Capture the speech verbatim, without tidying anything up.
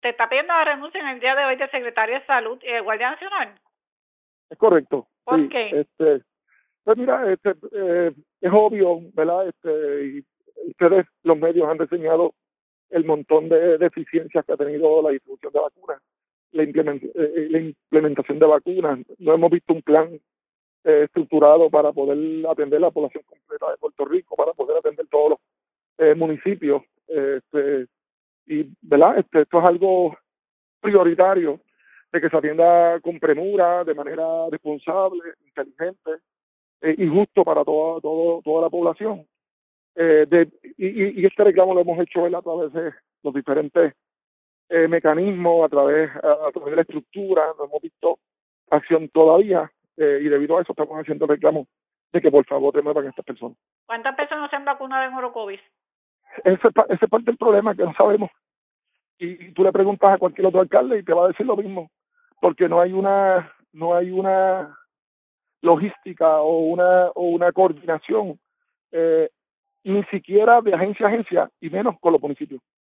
te está pidiendo la renuncia en el día de hoy del secretario de Salud y el Guardia Nacional. Es correcto, ¿Por sí. qué? Este, pues mira, este, eh, es obvio, ¿verdad? Este, y ustedes, los medios, han reseñado el montón de deficiencias que ha tenido la distribución de vacunas, la, implement, eh, la implementación de vacunas. No hemos visto un plan eh, estructurado para poder atender la población completa de Puerto Rico, para poder atender todos los eh, municipios. Este, y, ¿verdad? Este, esto es algo prioritario de que se atienda con premura, de manera responsable, inteligente eh, y justo para toda, todo, toda la población. Eh, de, y, y, este reclamo lo hemos hecho ¿verdad? A través de los diferentes eh, mecanismos, a través, a, a, través de la estructura, no hemos visto acción todavía eh, y debido a eso estamos haciendo reclamos de que por favor remuevan a estas personas. ¿Cuántas personas se han vacunado en Orocovis? Ese, ese es parte del problema, que no sabemos. Y, y tú le preguntas a cualquier otro alcalde y te va a decir lo mismo, porque no hay una, no hay una logística o una, o una coordinación, eh, ni siquiera de agencia a agencia, y menos con los municipios.